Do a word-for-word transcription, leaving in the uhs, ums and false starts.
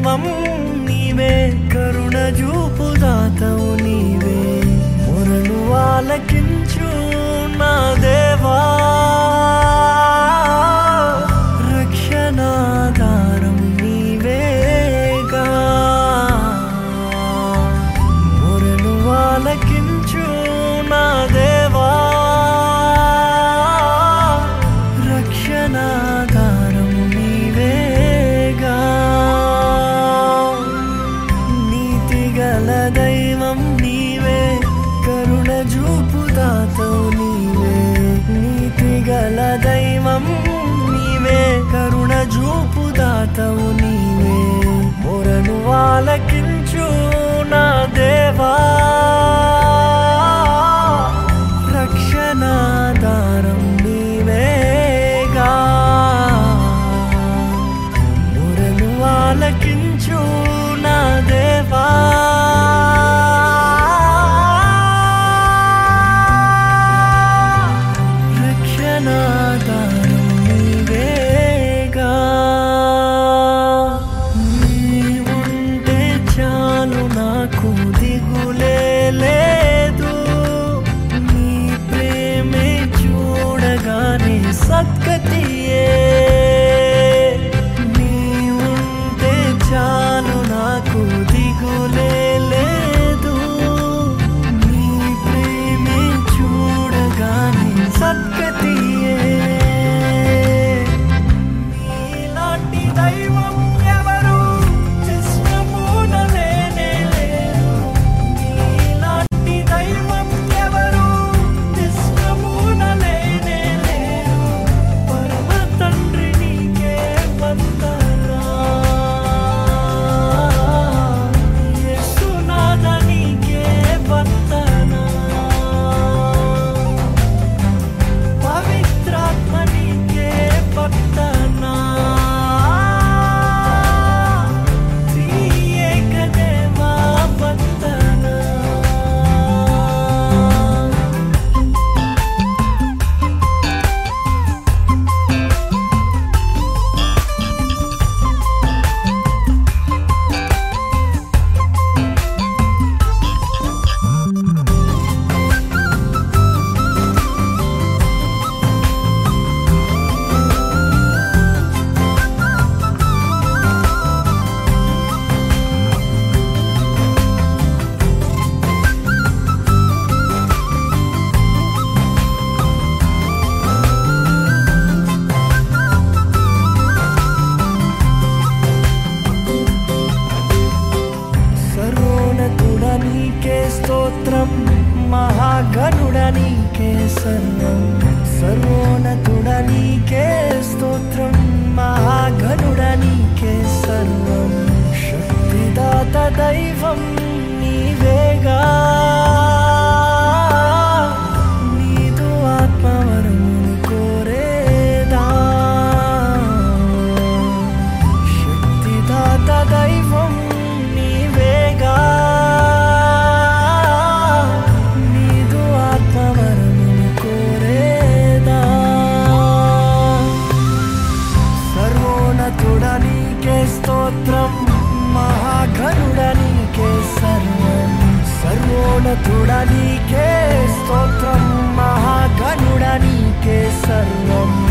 దైవం నీవే, కరుణ చూపు దాతవు నీవే, మొరలు ఆలకించు నా దేవా, రక్షణాధారం నీవేగా, మొరలు ఆలకించు నా దేవా, రక్షణాధారం నీవేగా, నీతిగల దైవం నీవే, కరుణ చూపు దాతవు నీవే, నీతిగల దైవం నీవే, కరుణ చూపు దాతవు నీవే, మొరను ఆలకించు నా దేవా, రక్షణాధారం నీవేగా, మొరను ఆలకించు నా దేవా, రక్షణాధారం నీవేగా. నీవుంటే చాలు నాకు దిగులే లేదు, నీ ప్రేమే చూడగానే సద్గతియే, నీవుంటే చాలు నాకు దిగులే లేదు, నీ ప్రేమే చూడగానే సద్గతియే, నీలాంటి దైవం ఎవరు విశ్వమున లేనే లేరు, నీలాంటి దైవం ఎవరు విశ్వమున లేనే లేరు, పరమ తండ్రి నీకే వందనా, యేసునాథ నీకే వందనా, పవిత్రాత్మ నీకే వందనా, త్రియేక దేవా వందనా. సర్వోన్నతుడ నీకే స్తోత్రం, మహాగణుడ నీకే సర్వం, సర్వోన్నతుడ నీకే స్తోత్రం, మహాగణుడ నీకే సర్వం, శక్తిదాత దైవం నీవేగా, నీదు ఆత్మవరమును కోరేదా, శక్తిదాత దైవం నీవేగా, నీదు ఆత్మవరమును కోరేదా, సర్వోన్నతుడ నీకే స్తోత్రం, మహాగణుడ నీకే సర్వం, సర్వోన్నతుడ నీకే స్తోత్రం, మహాగణుడ నీకే సర్వం,